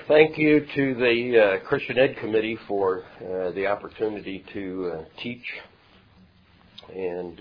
Thank you to the Christian Ed Committee for the opportunity to teach. And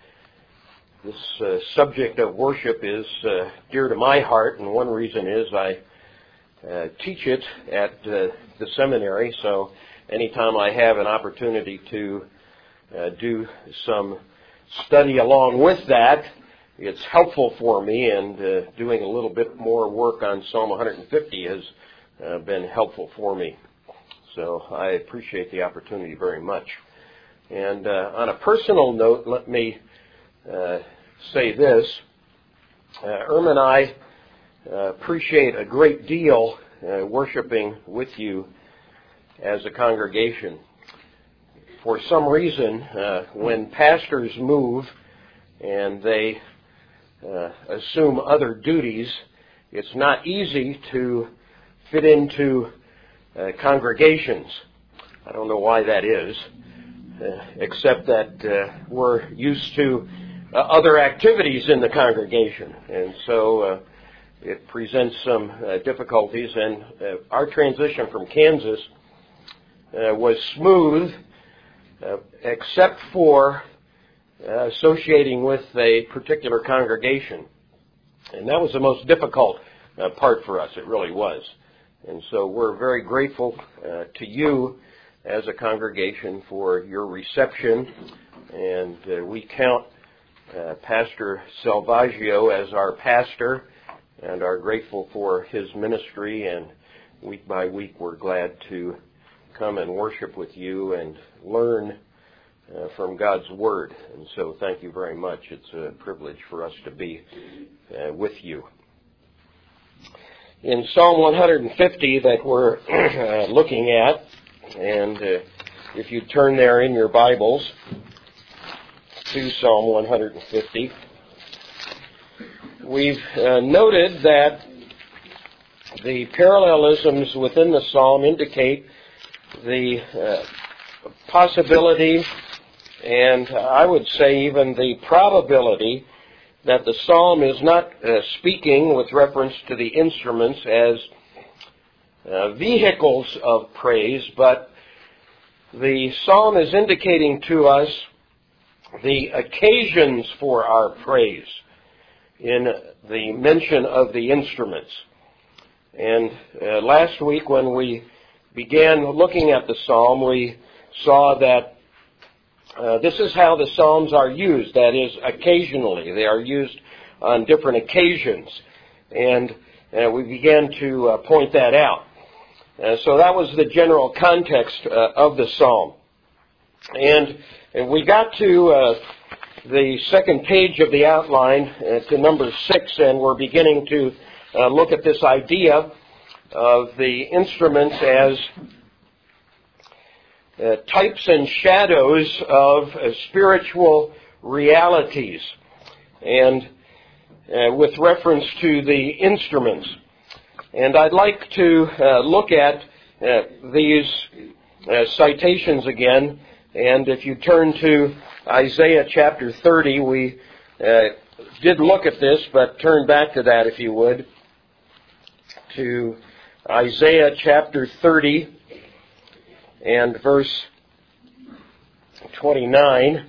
this subject of worship is dear to my heart, and one reason is I teach it at the seminary, so anytime I have an opportunity to do some study along with that, it's helpful for me, and doing a little bit more work on Psalm 150 has been helpful for me. So I appreciate the opportunity very much. And on a personal note, let me say this. Irma and I appreciate a great deal worshiping with you as a congregation. For some reason, when pastors move and they assume other duties, it's not easy to fit into congregations. I don't know why that is, except that we're used to other activities in the congregation, and so it presents some difficulties. And our transition from Kansas was smooth, except for associating with a particular congregation, and that was the most difficult part for us. It really was. And so we're very grateful to you as a congregation for your reception, and we count Pastor Salvaggio as our pastor and are grateful for his ministry, and week by week we're glad to come and worship with you and learn from God's Word. And so thank you very much. It's a privilege for us to be with you. In Psalm 150 that we're looking at, and if you turn there in your Bibles to Psalm 150, we've noted that the parallelisms within the psalm indicate the possibility, and I would say even the probability, that the psalm is not speaking with reference to the instruments as vehicles of praise, but the psalm is indicating to us the occasions for our praise in the mention of the instruments. And last week when we began looking at the psalm, we saw that this is how the Psalms are used, that is, occasionally. They are used on different occasions. And we began to point that out. So that was the general context of the Psalm. And we got to the second page of the outline, to number 6, and we're beginning to look at this idea of the instruments as types and shadows of spiritual realities, and with reference to the instruments. And I'd like to look at these citations again, and if you turn to Isaiah chapter 30, we did look at this, but turn back to that if you would, to Isaiah chapter 30, and verse 29.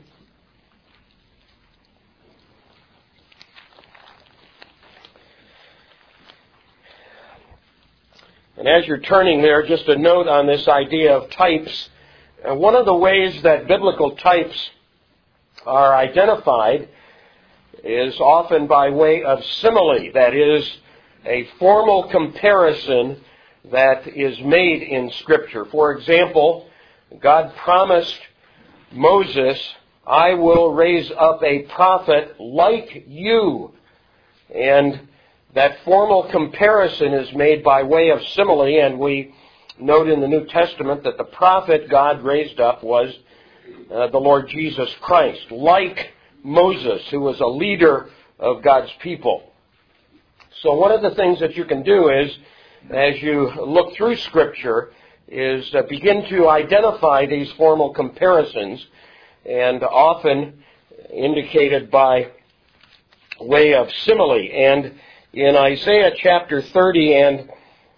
And as you're turning there, just a note on this idea of types. One of the ways that biblical types are identified is often by way of simile, that is, a formal comparison that is made in Scripture. For example, God promised Moses, "I will raise up a prophet like you." And that formal comparison is made by way of simile, and we note in the New Testament that the prophet God raised up was the Lord Jesus Christ, like Moses, who was a leader of God's people. So one of the things that you can do is, as you look through Scripture, is begin to identify these formal comparisons, and often indicated by way of simile. And in Isaiah chapter 30 and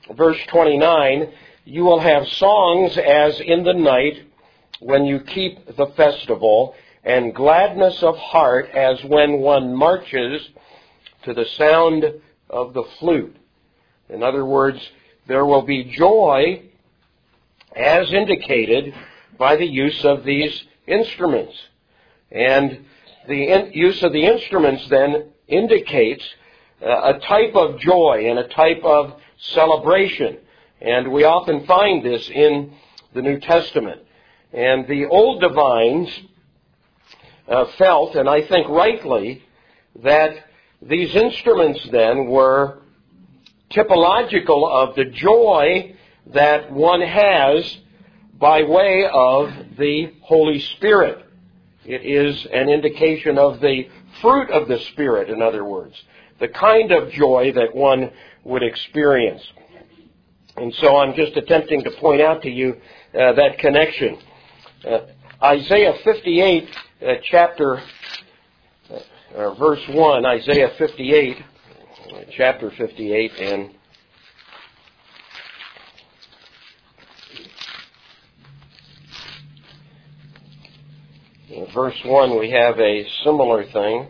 verse 29, you will have songs as in the night when you keep the festival, and gladness of heart as when one marches to the sound of the flute. In other words, there will be joy as indicated by the use of these instruments. And the use of the instruments then indicates a type of joy and a type of celebration. And we often find this in the New Testament. And the old divines felt, and I think rightly, that these instruments then were typological of the joy that one has by way of the Holy Spirit. It is an indication of the fruit of the Spirit, in other words, the kind of joy that one would experience. And so I'm just attempting to point out to you that connection. Isaiah 58, verse 1, Isaiah 58, chapter 58, and in verse 1 we have a similar thing.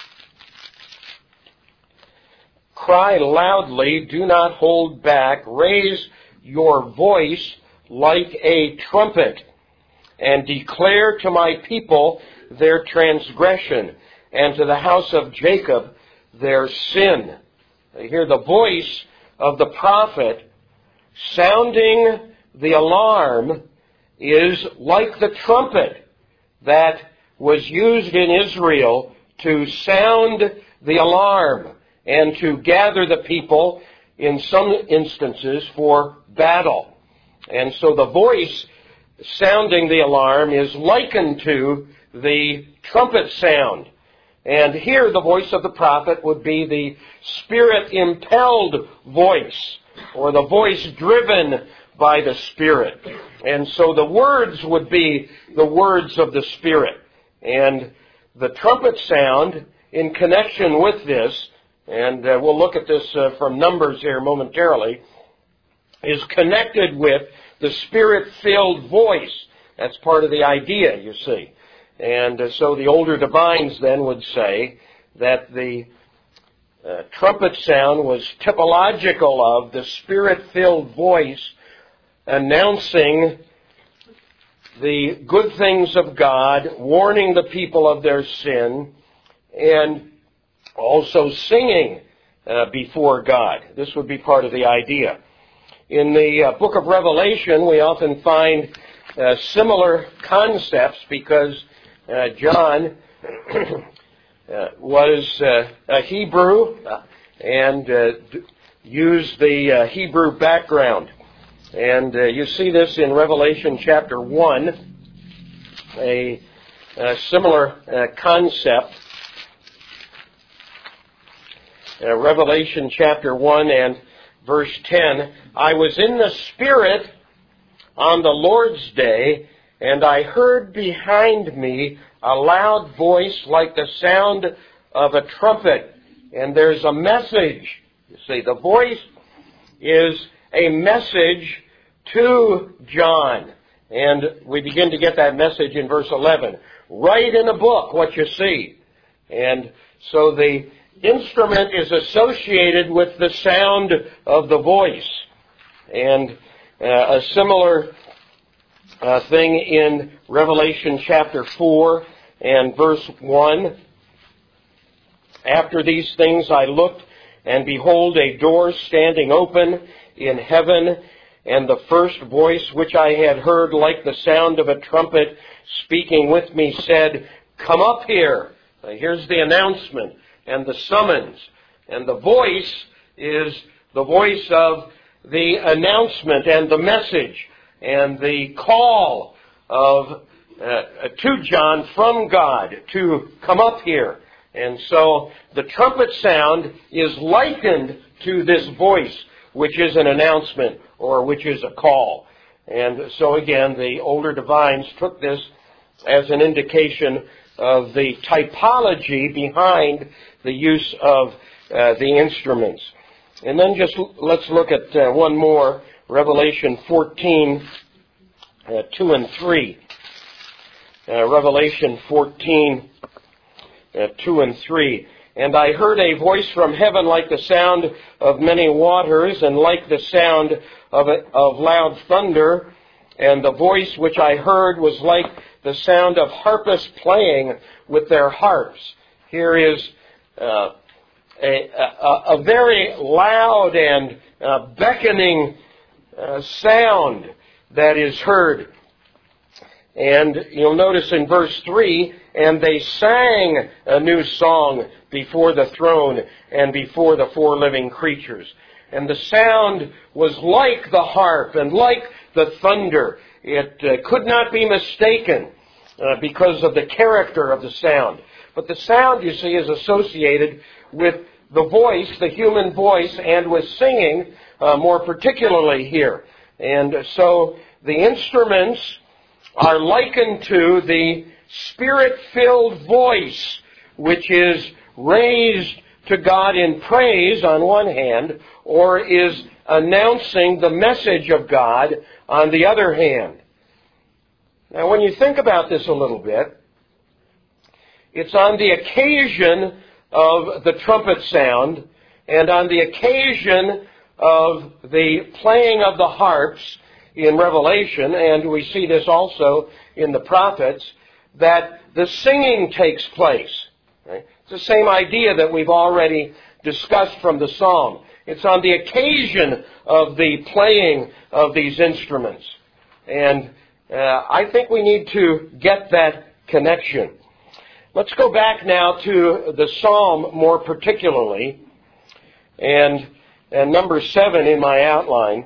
Cry loudly, do not hold back, raise your voice like a trumpet, and declare to my people their transgression, and to the house of Jacob their sin. You hear the voice of the prophet sounding the alarm is like the trumpet that was used in Israel to sound the alarm and to gather the people in some instances for battle. And so the voice sounding the alarm is likened to the trumpet sound. And here the voice of the prophet would be the Spirit-impelled voice, or the voice driven by the Spirit. And so the words would be the words of the Spirit. And the trumpet sound, in connection with this, and we'll look at this from Numbers here momentarily, is connected with the Spirit-filled voice. That's part of the idea, you see. And so the older divines then would say that the trumpet sound was typological of the Spirit-filled voice announcing the good things of God, warning the people of their sin, and also singing before God. This would be part of the idea. In the book of Revelation, we often find similar concepts because John was a Hebrew and used the Hebrew background. And you see this in Revelation chapter 1, a similar concept. Revelation chapter 1 and verse 10, I was in the Spirit on the Lord's day, and I heard behind me a loud voice like the sound of a trumpet. And there's a message. You see, the voice is a message to John. And we begin to get that message in verse 11. Write in a book what you see. And so the instrument is associated with the sound of the voice. And a similar thing in Revelation chapter 4 and verse 1. After these things I looked, and behold, a door standing open in heaven, and the first voice which I had heard like the sound of a trumpet speaking with me said, Come up here. Here's the announcement and the summons. And the voice is the voice of the announcement and the message and the call of to John from God to come up here. And so the trumpet sound is likened to this voice, which is an announcement or which is a call. And so again, the older divines took this as an indication of the typology behind the use of the instruments. And then just let's look at one more, Revelation 14, 2 and 3. Revelation 14, 2 and 3. And I heard a voice from heaven like the sound of many waters, and like the sound of loud thunder. And the voice which I heard was like the sound of harpists playing with their harps. Here is a very loud and beckoning sound that is heard. And you'll notice in verse 3, and they sang a new song before the throne and before the four living creatures. And the sound was like the harp and like the thunder. It could not be mistaken because of the character of the sound. But the sound, you see, is associated with the voice, the human voice, and with singing more particularly here. And so the instruments are likened to the Spirit-filled voice, which is raised to God in praise on one hand, or is announcing the message of God on the other hand. Now, when you think about this a little bit, it's on the occasion of the trumpet sound and on the occasion of the playing of the harps in Revelation, and we see this also in the prophets, that the singing takes place. Right? It's the same idea that we've already discussed from the psalm. It's on the occasion of the playing of these instruments. And I think we need to get that connection. Let's go back now to the psalm more particularly, and number 7 in my outline.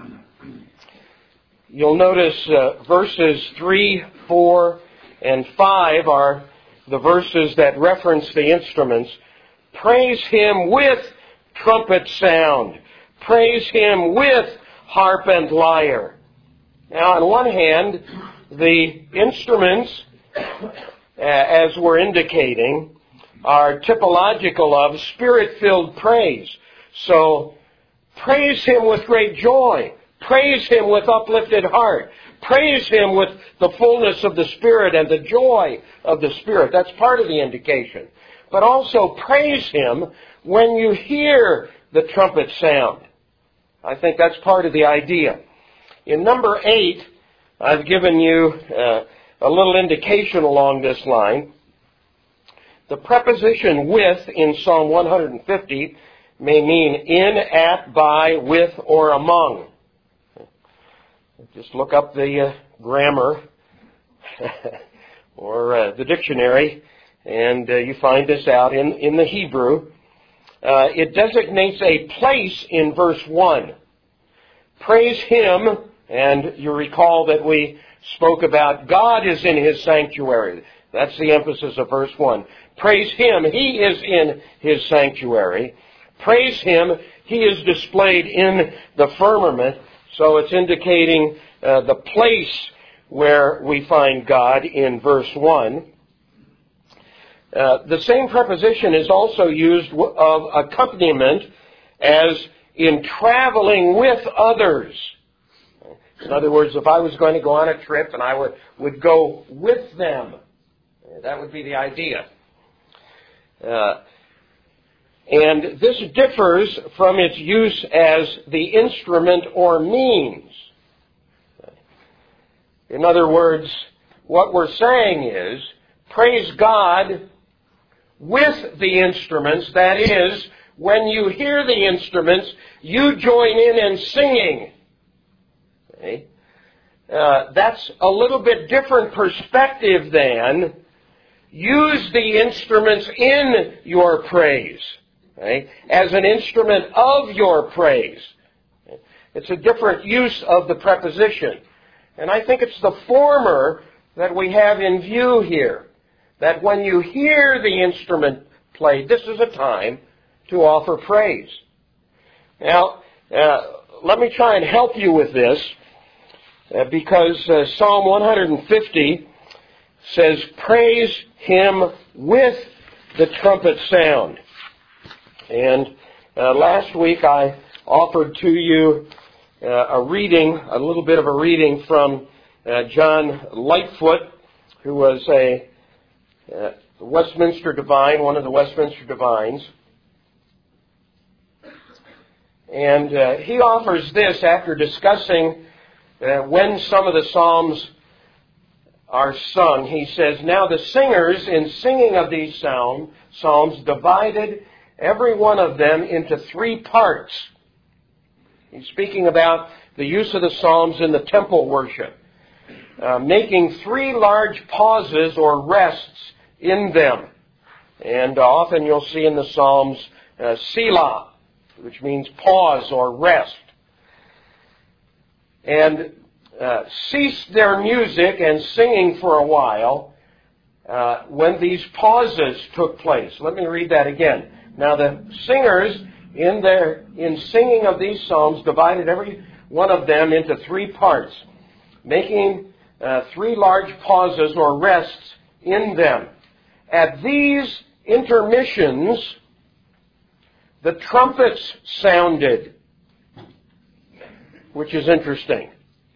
You'll notice verses 3, 4, and 5 are the verses that reference the instruments. Praise Him with trumpet sound. Praise Him with harp and lyre. Now, on one hand, the instruments, as we're indicating, are typological of Spirit-filled praise. So, praise Him with great joy. Praise Him with uplifted heart. Praise Him with the fullness of the Spirit and the joy of the Spirit. That's part of the indication. But also praise Him when you hear the trumpet sound. I think that's part of the idea. In number 8, I've given you a little indication along this line. The preposition with in Psalm 150 may mean in, at, by, with, or among. Just look up the grammar or the dictionary, and you find this out in the Hebrew. It designates a place in verse 1. Praise Him, and you recall that we spoke about God is in His sanctuary. That's the emphasis of verse 1. Praise Him, He is in His sanctuary. Praise Him, He is displayed in the firmament. So it's indicating the place where we find God in verse 1. The same preposition is also used of accompaniment as in traveling with others. In other words, if I was going to go on a trip and I would go with them, that would be the idea. And this differs from its use as the instrument or means. In other words, what we're saying is, praise God with the instruments. That is, when you hear the instruments, you join in and singing. Okay? That's a little bit different perspective than use the instruments in your praise. Okay? As an instrument of your praise. Okay? It's a different use of the preposition. And I think it's the former that we have in view here. That when you hear the instrument played, this is a time to offer praise. Now, let me try and help you with this, because Psalm 150 says, praise Him with the trumpet sound. And Last week I offered to you a little bit of a reading from John Lightfoot, who was a Westminster divine, one of the Westminster divines. And he offers this after discussing when some of the psalms are sung. He says, "Now the singers in singing of these psalms divided every one of them into 3 parts." He's speaking about the use of the psalms in the temple worship, making 3 large pauses or rests in them. And often you'll see in the psalms Selah, which means pause or rest. And ceased their music and singing for a while when these pauses took place. Let me read that again. Now the singers in singing of these psalms divided every one of them into 3 parts, making 3 large pauses or rests in them. At these intermissions, the trumpets sounded, which is interesting.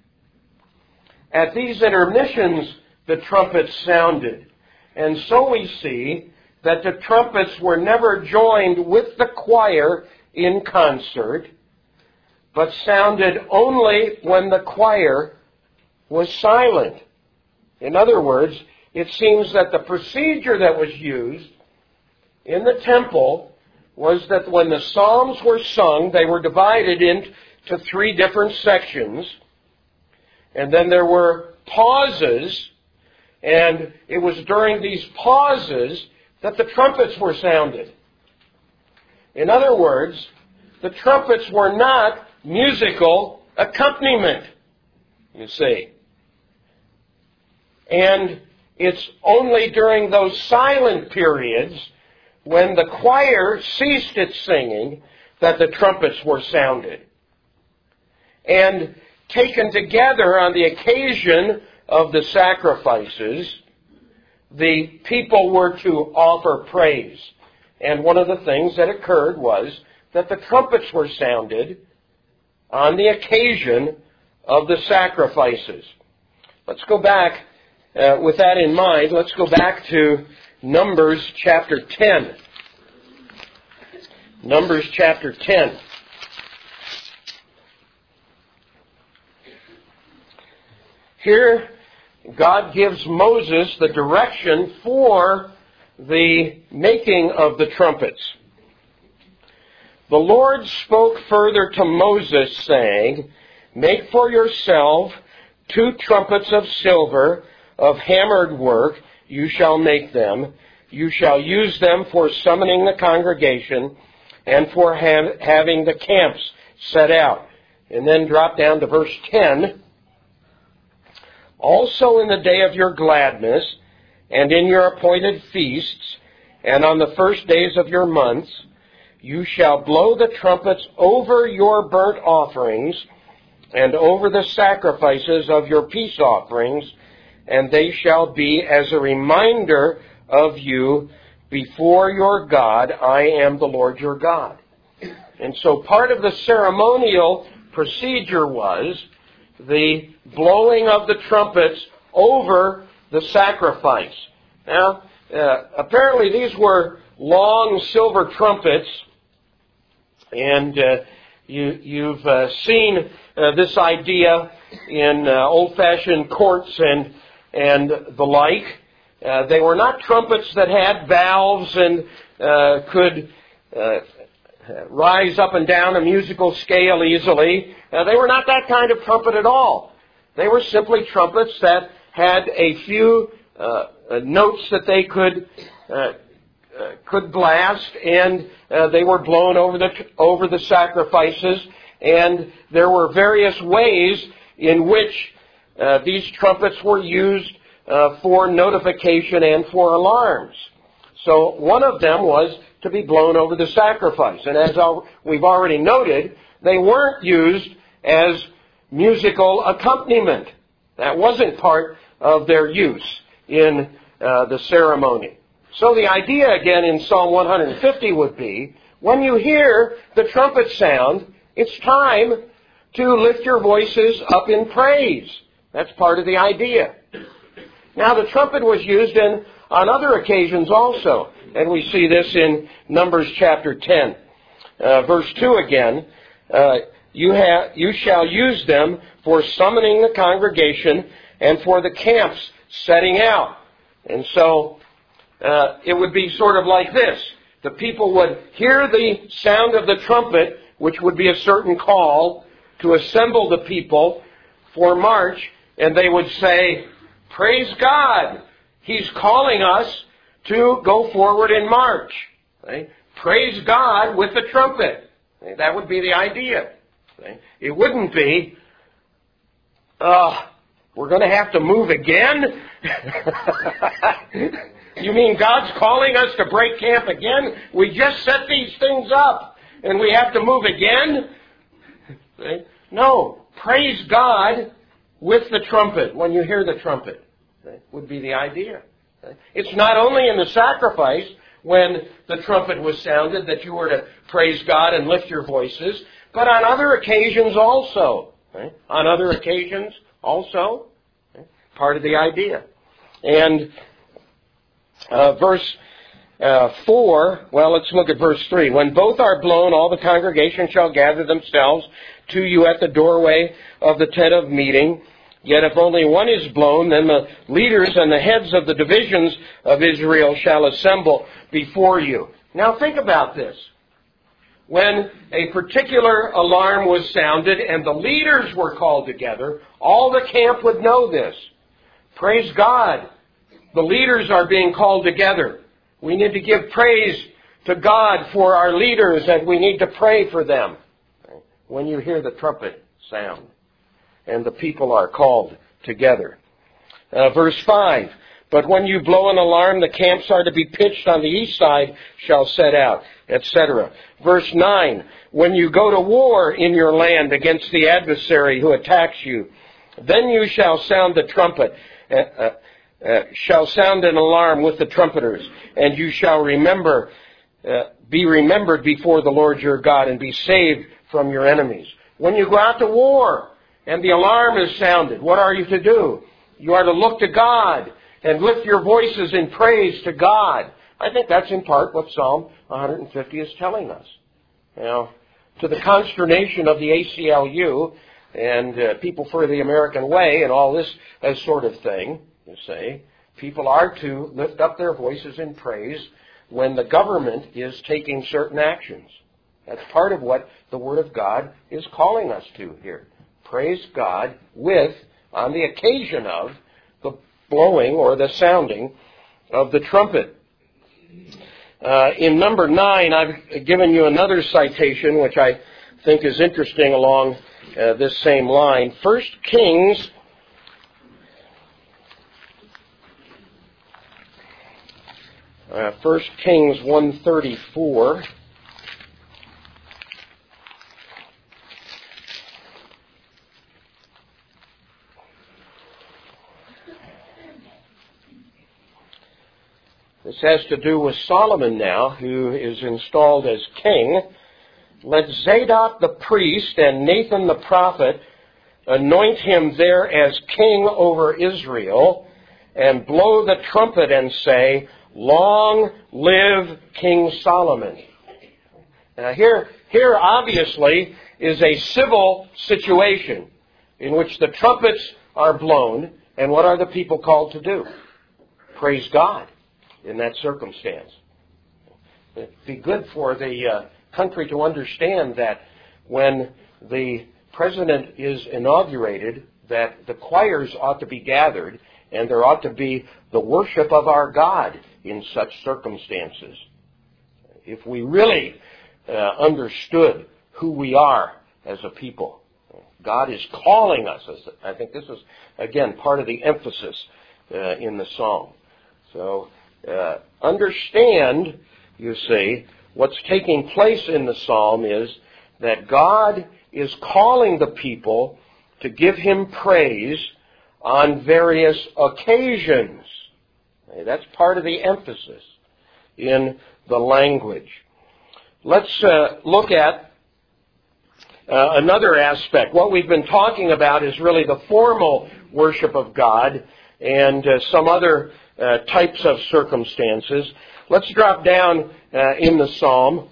At these intermissions, the trumpets sounded. And so we see that the trumpets were never joined with the choir in concert, but sounded only when the choir was silent. In other words, it seems that the procedure that was used in the temple was that when the psalms were sung, they were divided into 3 different sections. And then there were pauses, and it was during these pauses that the trumpets were sounded. In other words, the trumpets were not musical accompaniment, you see. And it's only during those silent periods when the choir ceased its singing that the trumpets were sounded. And taken together on the occasion of the sacrifices, the people were to offer praise. And one of the things that occurred was that the trumpets were sounded on the occasion of the sacrifices. Let's go back, with that in mind, let's go back to Numbers chapter 10. Numbers chapter 10. Here, God gives Moses the direction for the making of the trumpets. "The Lord spoke further to Moses, saying, Make for yourself 2 trumpets of silver, of hammered work, you shall make them. You shall use them for summoning the congregation and for having the camps set out." And then drop down to verse 10. "Also in the day of your gladness, and in your appointed feasts, and on the first days of your months, you shall blow the trumpets over your burnt offerings, and over the sacrifices of your peace offerings, and they shall be as a reminder of you before your God. I am the Lord your God." And so part of the ceremonial procedure was the blowing of the trumpets over the sacrifice. Now, apparently these were long silver trumpets, and you've seen this idea in old-fashioned courts and the like. They were not trumpets that had valves and could rise up and down a musical scale easily. They were not that kind of trumpet at all. They were simply trumpets that had a few notes that they could blast, and they were blown over the sacrifices. And there were various ways in which these trumpets were used for notification and for alarms. So one of them was to be blown over the sacrifice. And as we've already noted, they weren't used as musical accompaniment. That wasn't part of their use in the ceremony. So the idea again in Psalm 150 would be, when you hear the trumpet sound, it's time to lift your voices up in praise. That's part of the idea. Now, the trumpet was used on other occasions also, and we see this in Numbers chapter 10. Verse 2 again, you shall use them for summoning the congregation and for the camps setting out. And so it would be sort of like this. The people would hear the sound of the trumpet, which would be a certain call to assemble the people for march, and they would say, "Praise God! He's calling us to go forward in march." Okay? Praise God with the trumpet. Okay? That would be the idea. Okay? It wouldn't be, we're going to have to move again? You mean God's calling us to break camp again? We just set these things up and we have to move again? Okay? No. Praise God with the trumpet when you hear the trumpet. Okay? Would be the idea. Okay? It's not only in the sacrifice when the trumpet was sounded that you were to praise God and lift your voices, but on other occasions also. Okay? On other occasions also. Okay? Part of the idea. And verse 4, well, let's look at verse 3. When both are blown, all the congregation shall gather themselves to you at the doorway of the tent of meeting. Yet if only one is blown, then the leaders and the heads of the divisions of Israel shall assemble before you. Now think about this. When a particular alarm was sounded and the leaders were called together, all the camp would know this. Praise God. The leaders are being called together. We need to give praise to God for our leaders, and we need to pray for them. When you hear the trumpet sound and the people are called together. Verse 5, but when you blow an alarm, the camps are to be pitched on the east side, shall set out, etc. Verse 9, when you go to war in your land against the adversary who attacks you, then you shall sound the trumpet, shall sound an alarm with the trumpeters, and you shall be remembered before the Lord your God, and be saved from your enemies. When you go out to war and the alarm is sounded, what are you to do? You are to look to God and lift your voices in praise to God. I think that's in part what Psalm 150 is telling us. Now, to the consternation of the ACLU and people for the American way and all this sort of thing, you say, people are to lift up their voices in praise when the government is taking certain actions. That's part of what the Word of God is calling us to here. Praise God with, on the occasion of, the blowing or the sounding of the trumpet. In number 9, I've given you another citation which I think is interesting along this same line. 1 Kings 1:34. This has to do with Solomon now, who is installed as king. Let Zadok the priest and Nathan the prophet anoint him there as king over Israel, and blow the trumpet and say, Long live King Solomon. Now here obviously is a civil situation in which the trumpets are blown, and what are the people called to do? Praise God in that circumstance. It'd be good for the country to understand that when the president is inaugurated, that the choirs ought to be gathered and there ought to be the worship of our God in such circumstances. If we really understood who we are as a people, God is calling us. I think this is, again, part of the emphasis in the song. So understand, you see, what's taking place in the psalm is that God is calling the people to give Him praise on various occasions. That's part of the emphasis in the language. let's look at another aspect. What we've been talking about is really the formal worship of God and some other types of circumstances. Let's drop down in the psalm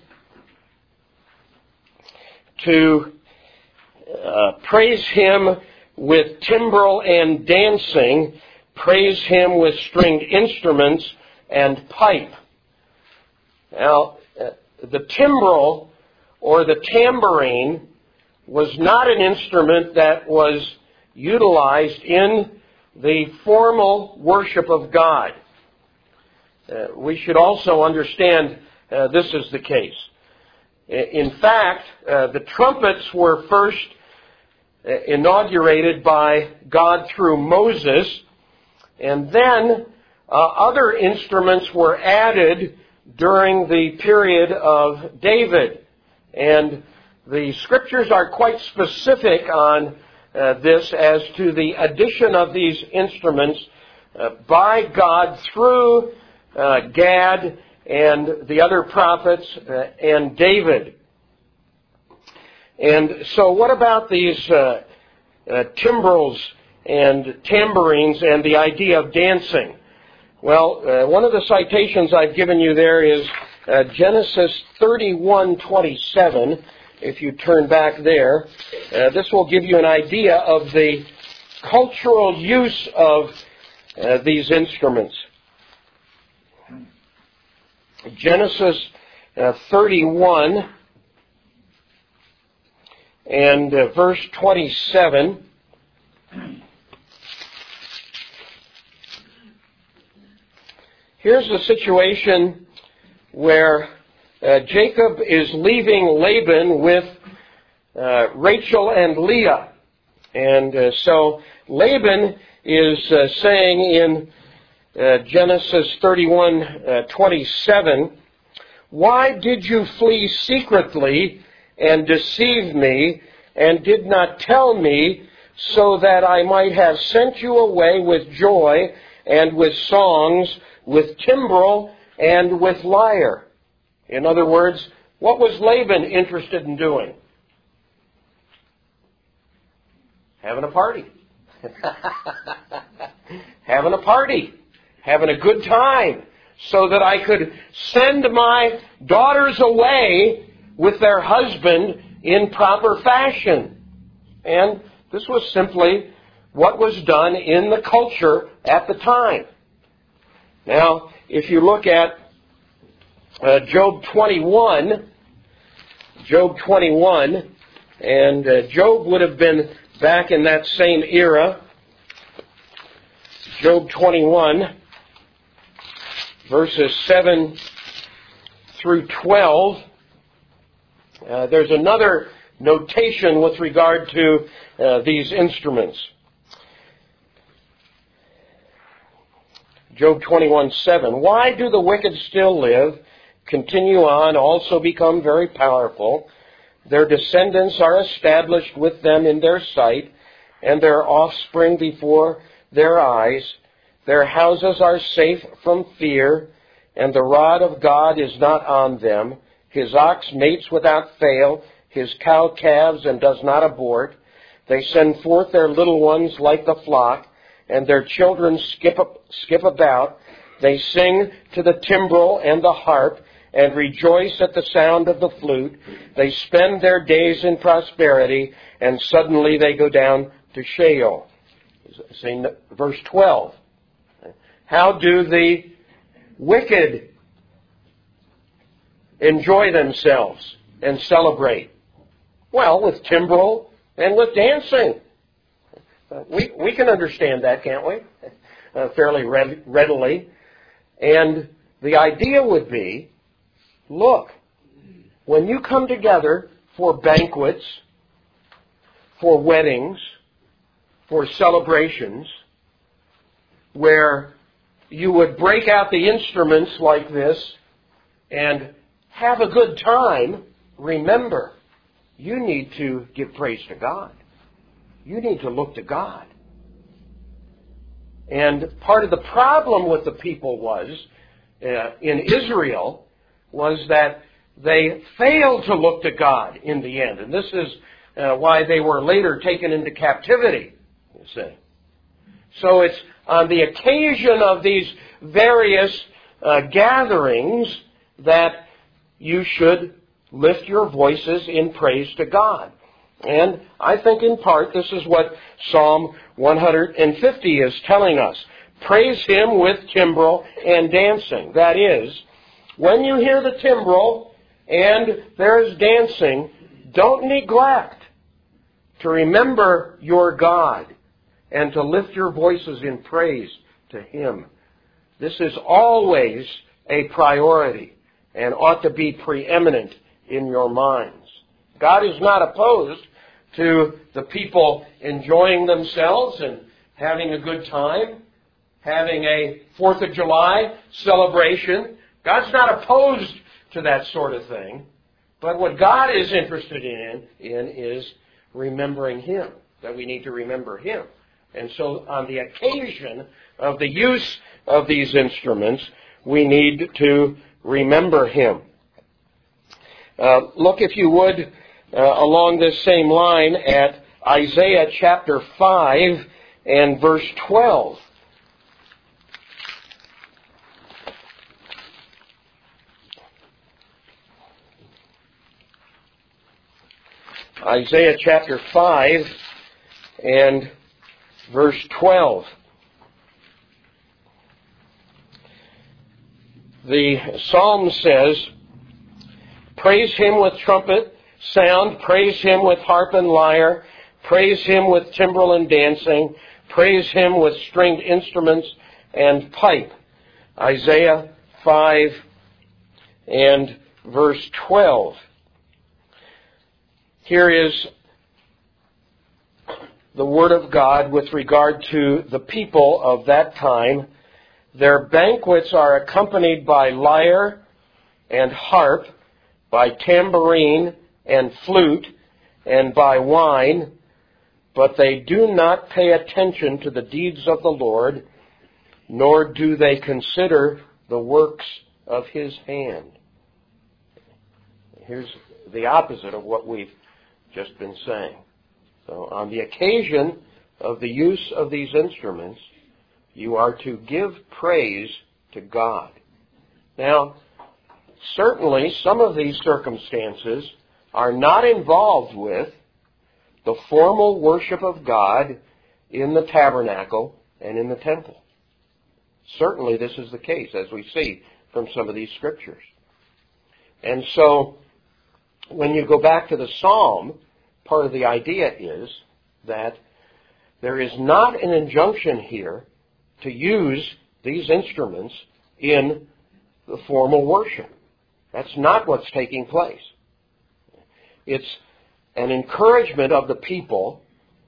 to praise Him with timbrel and dancing, praise Him with stringed instruments and pipe. Now, the timbrel or the tambourine was not an instrument that was utilized in the formal worship of God. We should also understand this is the case. In fact, the trumpets were first inaugurated by God through Moses, and then other instruments were added during the period of David. And the Scriptures are quite specific on this as to the addition of these instruments by God through Gad and the other prophets and David. And so what about these timbrels and tambourines and the idea of dancing? Well, one of the citations I've given you there is Genesis 31:27. If you turn back there, this will give you an idea of the cultural use of these instruments. Genesis 31 and verse 27. Here's the situation where Jacob is leaving Laban with Rachel and Leah. And so Laban is saying in Genesis 31:27, "Why did you flee secretly and deceive me, and did not tell me, so that I might have sent you away with joy and with songs, with timbrel and with lyre?" In other words, what was Laban interested in doing? Having a party. Having a party. Having a good time. So that I could send my daughters away with their husband in proper fashion. And this was simply what was done in the culture at the time. Now, if you look at Job 21, and Job would have been back in that same era. Job 21, verses 7 through 12. There's another notation with regard to these instruments. Job 21:7. "Why do the wicked still live, continue on, also become very powerful? Their descendants are established with them in their sight, and their offspring before their eyes. Their houses are safe from fear, and the rod of God is not on them. His ox mates without fail, his cow calves and does not abort. They send forth their little ones like the flock, and their children skip about. They sing to the timbrel and the harp, and rejoice at the sound of the flute. They spend their days in prosperity, and suddenly they go down to Sheol." See, verse 12. How do the wicked enjoy themselves and celebrate? Well, with timbrel and with dancing. We can understand that, can't we? Fairly readily. And the idea would be, look, when you come together for banquets, for weddings, for celebrations, where you would break out the instruments like this and have a good time, remember, you need to give praise to God. You need to look to God. And part of the problem with the people was, in Israel, was that they failed to look to God in the end. And this is why they were later taken into captivity, you see. So it's on the occasion of these various gatherings that you should lift your voices in praise to God. And I think in part this is what Psalm 150 is telling us. Praise Him with timbrel and dancing. That is, when you hear the timbrel and there's dancing, don't neglect to remember your God and to lift your voices in praise to Him. This is always a priority and ought to be preeminent in your minds. God is not opposed to the people enjoying themselves and having a good time, having a 4th of July celebration. God's not opposed to that sort of thing. But what God is interested in is remembering Him, that we need to remember Him. And so on the occasion of the use of these instruments, we need to remember Him. Look, if you would, along this same line at Isaiah chapter 5 and verse 12. Isaiah chapter 5 and verse 12. The psalm says, praise Him with trumpet sound, praise Him with harp and lyre, praise Him with timbrel and dancing, praise Him with stringed instruments and pipe. Isaiah 5 and verse 12. Here is the Word of God with regard to the people of that time. Their banquets are accompanied by lyre and harp, by tambourine and flute, and by wine, but they do not pay attention to the deeds of the Lord, nor do they consider the works of His hand. Here's the opposite of what we've just been saying. So on the occasion of the use of these instruments, you are to give praise to God. Now, certainly some of these circumstances are not involved with the formal worship of God in the tabernacle and in the temple. Certainly this is the case, as we see from some of these scriptures. And so, when you go back to the psalm, part of the idea is that there is not an injunction here to use these instruments in the formal worship. That's not what's taking place. It's an encouragement of the people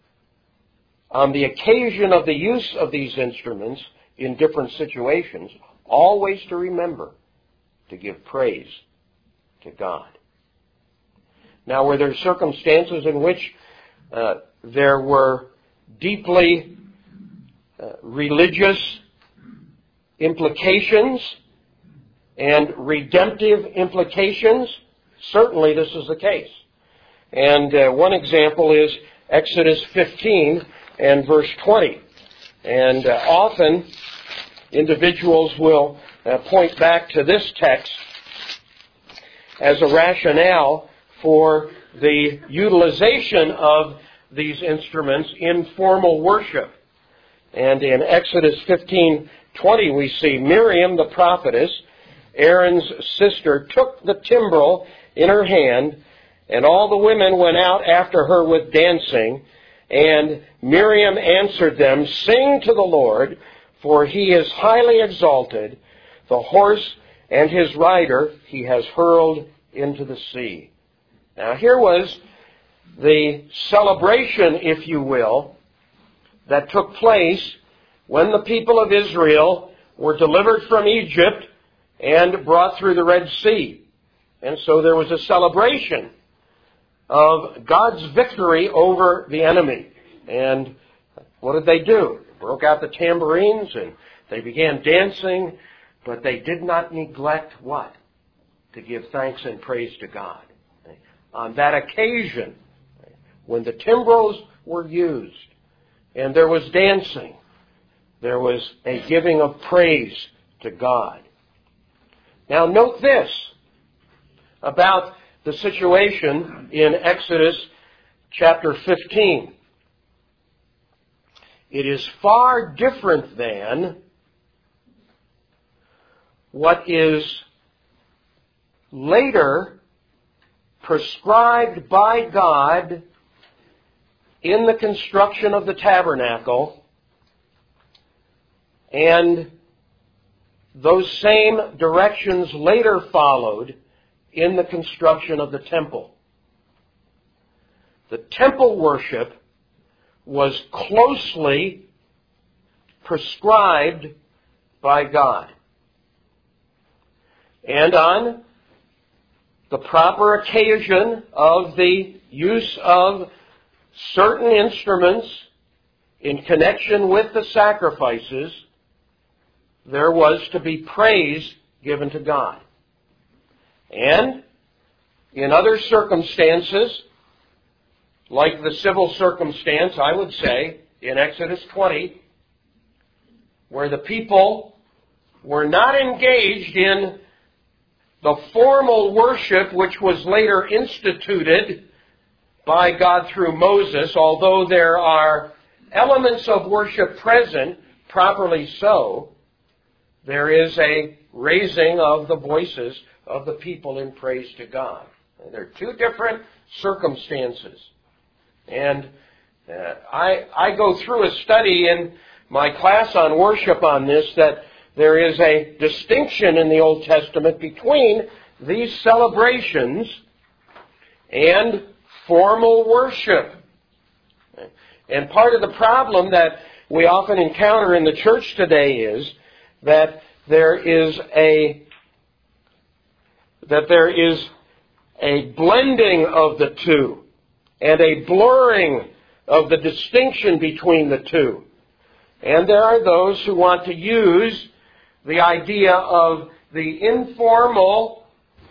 on the occasion of the use of these instruments in different situations, always to remember to give praise to God. Now, were there circumstances in which there were deeply religious implications and redemptive implications? Certainly this is the case. And one example is Exodus 15 and verse 20. And often individuals will point back to this text as a rationale for the utilization of these instruments in formal worship. And in Exodus 15:20 we see Miriam the prophetess, Aaron's sister, took the timbrel in her hand, and all the women went out after her with dancing. And Miriam answered them, "Sing to the Lord, for He is highly exalted. The horse and his rider He has hurled into the sea." Now here was the celebration, if you will, that took place when the people of Israel were delivered from Egypt and brought through the Red Sea. And so there was a celebration of God's victory over the enemy. And what did they do? They broke out the tambourines and they began dancing, but they did not neglect what? to give thanks and praise to God. On that occasion, when the timbrels were used and there was dancing, there was a giving of praise to God. Now note this about the situation in Exodus chapter 15. It is far different than what is later prescribed by God in the construction of the tabernacle, and those same directions later followed in the construction of the temple. The temple worship was closely prescribed by God. And on the proper occasion of the use of certain instruments in connection with the sacrifices, there was to be praise given to God. And in other circumstances, like the civil circumstance, I would say, in Exodus 20, where the people were not engaged in the formal worship which was later instituted by God through Moses, although there are elements of worship present, properly so, there is a raising of the voices of the people in praise to God. And there are two different circumstances. And I go through a study in my class on worship on this, that there is a distinction in the Old Testament between these celebrations and formal worship. And part of the problem that we often encounter in the church today is that there is a blending of the two and a blurring of the distinction between the two. And there are those who want to use the idea of the informal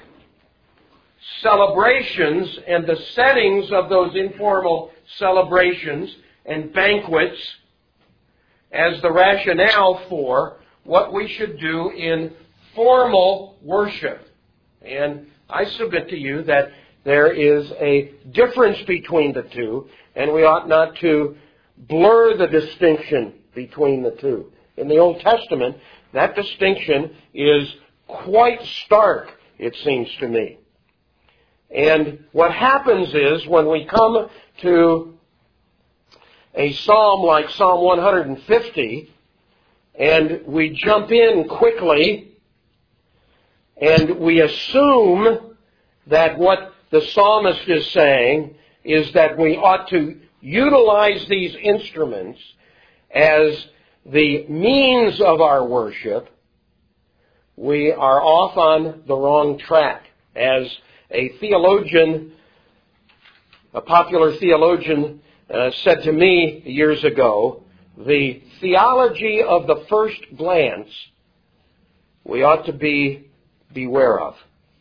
celebrations and the settings of those informal celebrations and banquets as the rationale for what we should do in formal worship. And I submit to you that there is a difference between the two, and we ought not to blur the distinction between the two. In the Old Testament, that distinction is quite stark, it seems to me. And what happens is, when we come to a psalm like Psalm 150, and we jump in quickly, and we assume that what the psalmist is saying is that we ought to utilize these instruments as the means of our worship, we are off on the wrong track. As a theologian, a popular theologian, said to me years ago, the theology of the first glance we ought to be beware of.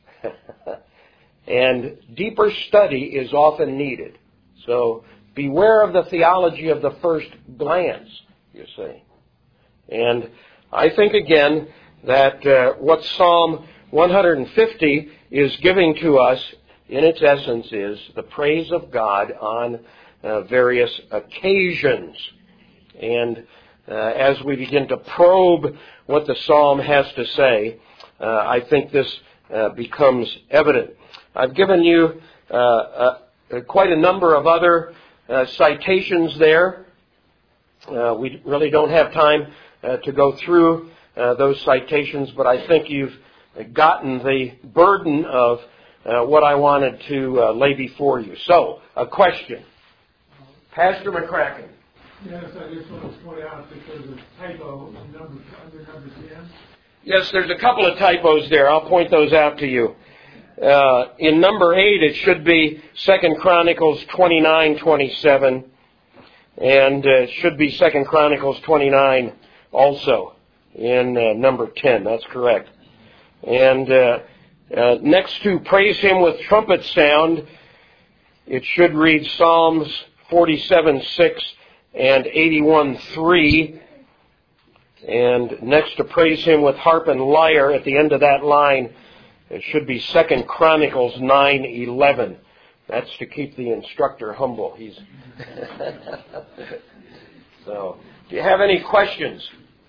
And deeper study is often needed. So beware of the theology of the first glance, you see. And I think again that what Psalm 150 is giving to us in its essence is the praise of God on various occasions. And as we begin to probe what the psalm has to say, I think this becomes evident. I've given you quite a number of other citations there. We really don't have time to go through those citations, but I think you've gotten the burden of what I wanted to lay before you. So, a question. Pastor McCracken. Yes, I just want to point out that there's a typo in under number 10. Yes, there's a couple of typos there. I'll point those out to you. In number 8, it should be 2 Chronicles 29:27, and it should be 2 Chronicles 29 also in number 10. That's correct. And Next to praise Him with trumpet sound, it should read Psalms 47:6 and 81:3. And next to praise Him with harp and lyre, at the end of that line, it should be 2 Chronicles 9:11. That's to keep the instructor humble. So, do you have any questions?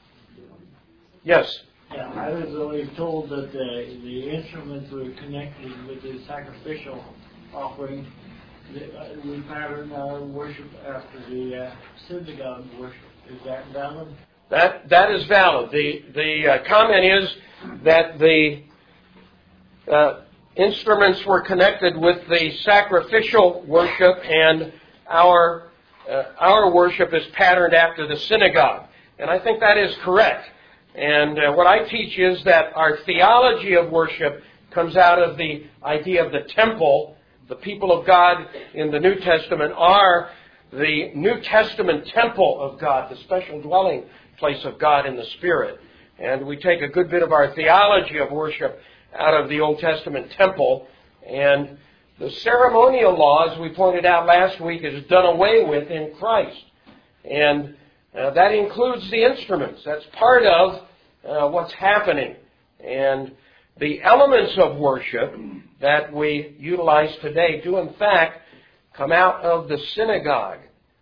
Yes. Yeah, I was always told that the instruments were connected with the sacrificial offering. We pattern our worship after the synagogue worship. Is that valid? That is valid. The comment is that the instruments were connected with the sacrificial worship, and our worship is patterned after the synagogue. And I think that is correct. And what I teach is that our theology of worship comes out of the idea of the temple. The people of God in the New Testament are the New Testament temple of God, the special dwelling place of God in the Spirit. And we take a good bit of our theology of worship out of the Old Testament temple. And the ceremonial law, as we pointed out last week, is done away with in Christ. And that includes the instruments. That's part of what's happening. And the elements of worship that we utilize today do, in fact, come out of the synagogue.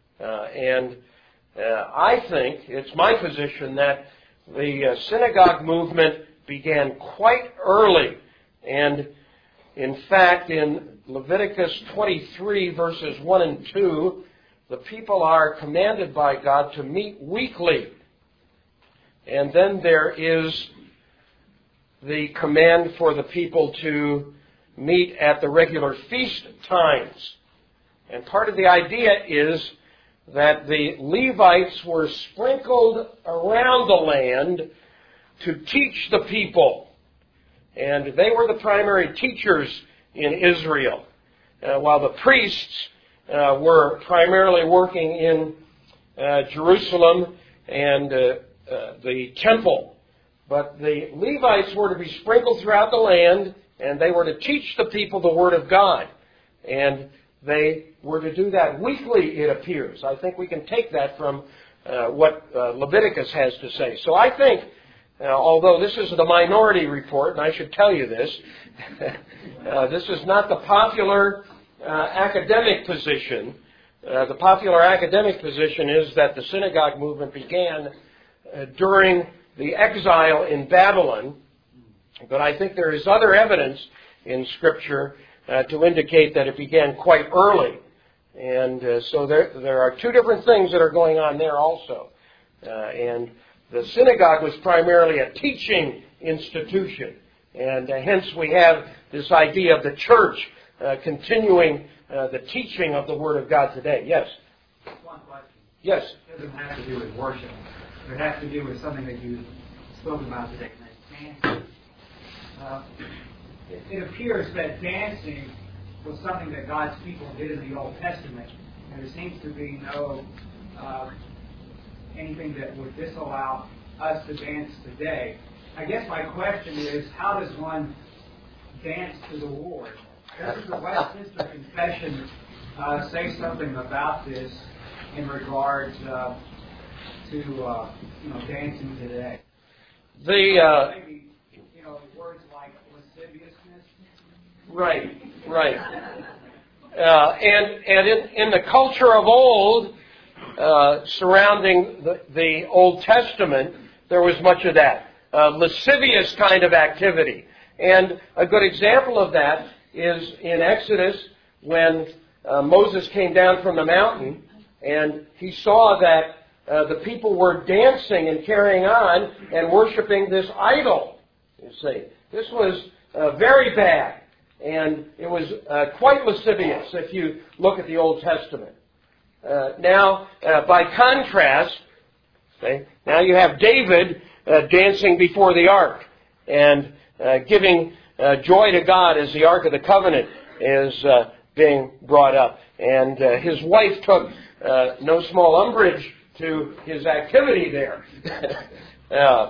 I think it's my position that the synagogue movement began quite early. And in fact, in Leviticus 23, verses 1 and 2, the people are commanded by God to meet weekly. And then there is the command for the people to meet at the regular feast times. And part of the idea is that the Levites were sprinkled around the land to teach the people. And they were the primary teachers in Israel, while the priests were primarily working in Jerusalem and the temple. But the Levites were to be sprinkled throughout the land, and they were to teach the people the Word of God. And they were to do that weekly, it appears. I think we can take that from what Leviticus has to say. So I think, although this is the minority report, and I should tell you this, this is not the popular academic position. The popular academic position is that the synagogue movement began during the exile in Babylon, but I think there is other evidence in Scripture to indicate that it began quite early. And so there are two different things that are going on there also. And the synagogue was primarily a teaching institution, and hence we have this idea of the church continuing the teaching of the Word of God today. Yes? One question. Yes? It doesn't have to do with worship. It has to do with something that you spoke about today. Dancing. It appears that dancing was something that God's people did in the Old Testament, and there seems to be no anything that would disallow us to dance today. I guess my question is, how does one dance to the Lord? Does the Westminster Confession say something about this in regards to dancing today? Maybe words like lasciviousness. Right. And in the culture of old, surrounding the Old Testament, there was much of that lascivious kind of activity. And a good example of that is in Exodus when Moses came down from the mountain and he saw that the people were dancing and carrying on and worshiping this idol. You see, this was very bad, and it was quite lascivious if you look at the Old Testament. Now, by contrast, now you have David dancing before the ark and giving joy to God as the Ark of the Covenant is being brought up. And his wife took no small umbrage to his activity there.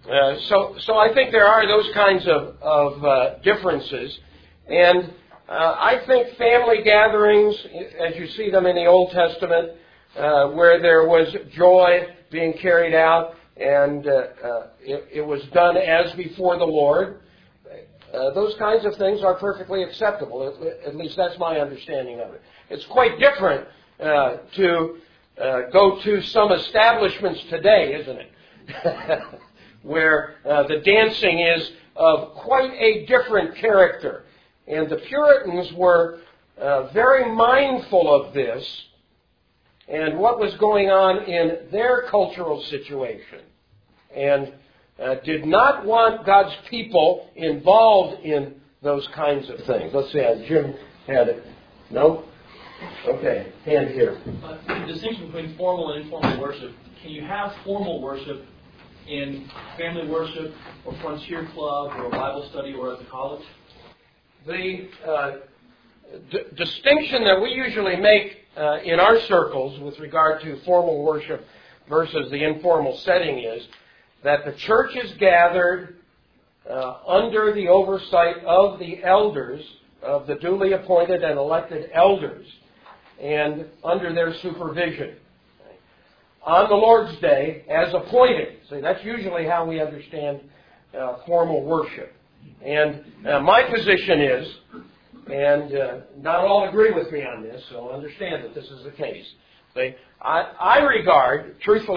So I think there are those kinds of differences. And I think family gatherings, as you see them in the Old Testament, where there was joy being carried out and it was done as before the Lord, those kinds of things are perfectly acceptable. At least that's my understanding of it. It's quite different to go to some establishments today, isn't it? Where the dancing is of quite a different character. And the Puritans were very mindful of this and what was going on in their cultural situation. And did not want God's people involved in those kinds of things. Let's see, Jim had it. No? Okay, hand here. The distinction between formal and informal worship. Can you have formal worship in family worship or frontier club or Bible study or at the college? The distinction that we usually make in our circles with regard to formal worship versus the informal setting is that the church is gathered under the oversight of the elders, of the duly appointed and elected elders, and under their supervision. On the Lord's Day, as appointed. See, that's usually how we understand formal worship. And my position is, and not all agree with me on this, so understand that this is the case. I regard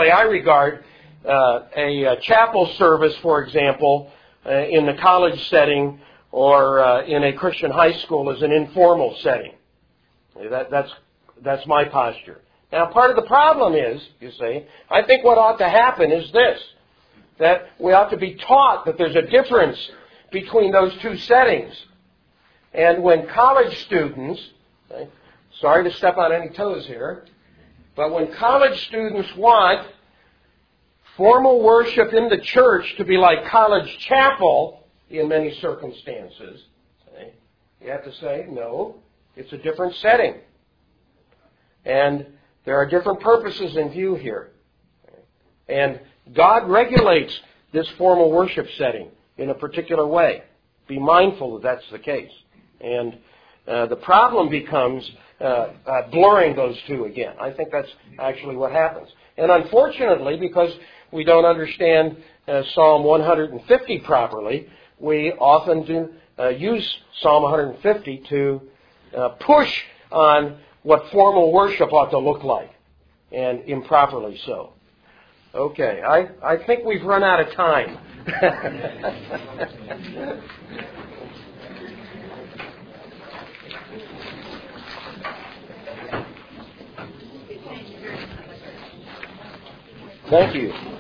a chapel service, for example, in the college setting or in a Christian high school as an informal setting. That's my posture. Now, part of the problem is, you see, I think what ought to happen is this, that we ought to be taught that there's a difference between those two settings. And when college students, sorry to step on any toes here, but when college students want formal worship in the church to be like college chapel in many circumstances, you have to say, no, it's a different setting. And there are different purposes in view here. And God regulates this formal worship setting in a particular way. Be mindful that that's the case. And the problem becomes blurring those two again. I think that's actually what happens. And unfortunately, because we don't understand Psalm 150 properly, we often do use Psalm 150 to push on what formal worship ought to look like, and improperly so. Okay, I think we've run out of time. Thank you.